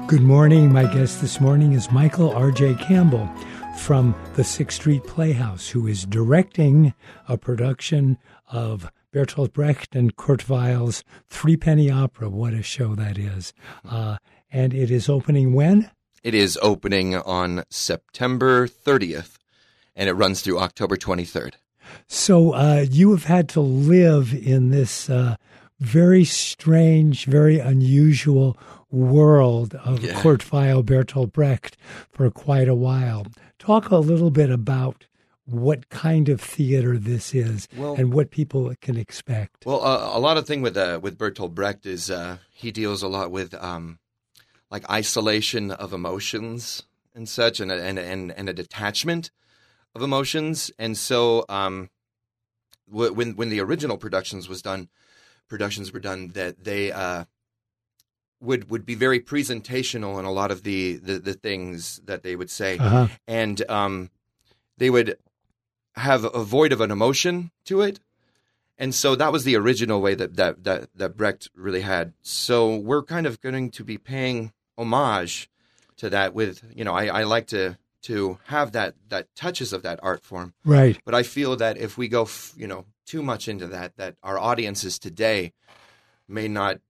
Good morning. My guest this morning is Michael R.J. Campbell from the Sixth Street Playhouse, who is directing a production of Bertolt Brecht and Kurt Weill's Threepenny Opera. What a show that is. And it is opening when? It is opening on September 30th, and it runs through October 23rd. So you have had to live in this very strange, very unusual world of Kurt Weill, Bertolt Brecht for quite a while. Talk a little bit about what kind of theater this is and what people can expect. Well, a lot of thing with Bertolt Brecht is he deals a lot with like isolation of emotions and such, and a detachment of emotions. And so when the original productions were done, that they would be very presentational in a lot of the things that they would say, and they would have a void of an emotion to it, and so that was the original way that Brecht really had. So we're kind of going to be paying homage to that with, I like to have that touches of that art form, right? But I feel that if we go too much into that our audiences today may not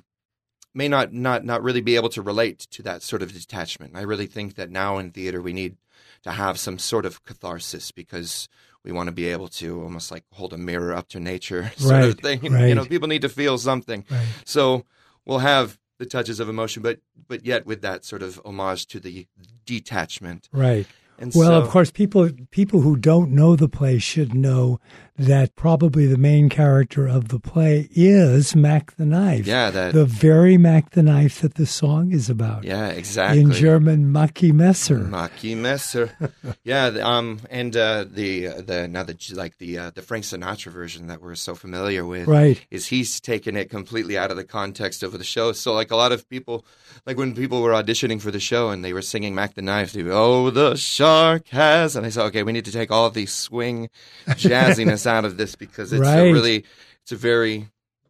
really be able to relate to that sort of detachment. I really think that now in theater we need to have some sort of catharsis, because we want to be able to almost like hold a mirror up to nature sort of thing. Right. People need to feel something. Right. So we'll have the touches of emotion, but yet with that sort of homage to the detachment. Right. And of course, people who don't know the play should know that probably the main character of the play is Mac the Knife. Yeah, the very Mac the Knife that the song is about. Yeah, exactly. In German, Mackie Messer. Mackie Messer. Yeah, and the Frank Sinatra version that we're so familiar with, right, is he's taken it completely out of the context of the show. So like a lot of people, like when people were auditioning for the show and they were singing Mac the Knife, they were, the shark has, and I said, okay, we need to take all of the swing jazziness out of this, because it's a very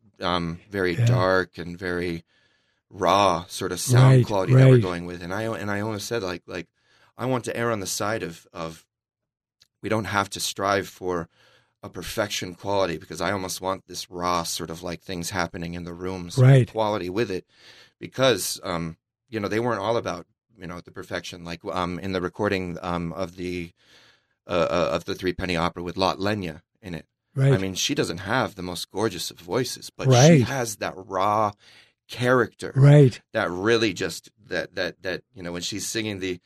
dark and very raw sort of sound quality that we're going with. And I almost said like I want to err on the side of we don't have to strive for a perfection quality, because I almost want this raw sort of like things happening in the rooms quality with it, because they weren't all about the perfection, like in the recording of the Threepenny Opera with Lotte Lenya in it. Right. I mean, she doesn't have the most gorgeous of voices, but she has that raw character. Right. That really just that when she's singing the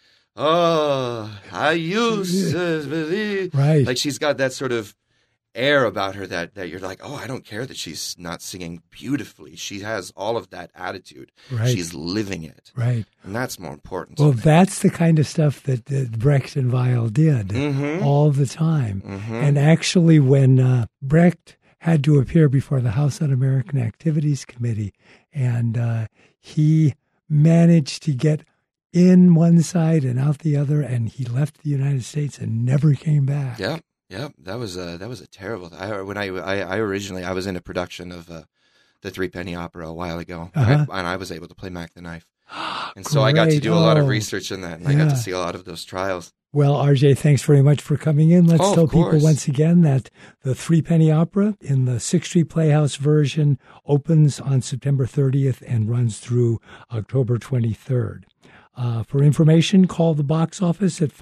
I used to believe, like she's got that sort of air about her that you're like, oh, I don't care that she's not singing beautifully. She has all of that attitude. Right. She's living it. Right. And that's more important. Well, that's the kind of stuff that Brecht and Weill did all the time. Mm-hmm. And actually, when Brecht had to appear before the House Un-American Activities Committee, and he managed to get in one side and out the other, and he left the United States and never came back. Yeah. Yeah, that was a terrible. When I originally was in a production of the Threepenny Opera a while ago, and I was able to play Mac the Knife, and so I got to do a lot of research in that, and I got to see a lot of those trials. Well, RJ, thanks very much for coming in. Let's tell people once again that the Threepenny Opera in the Sixth Street Playhouse version opens on September 30th and runs through October 23rd. For information, call the box office at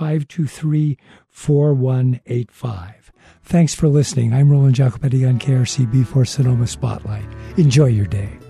523-4185. Thanks for listening. I'm Roland Jacobetti on KRCB for Sonoma Spotlight. Enjoy your day.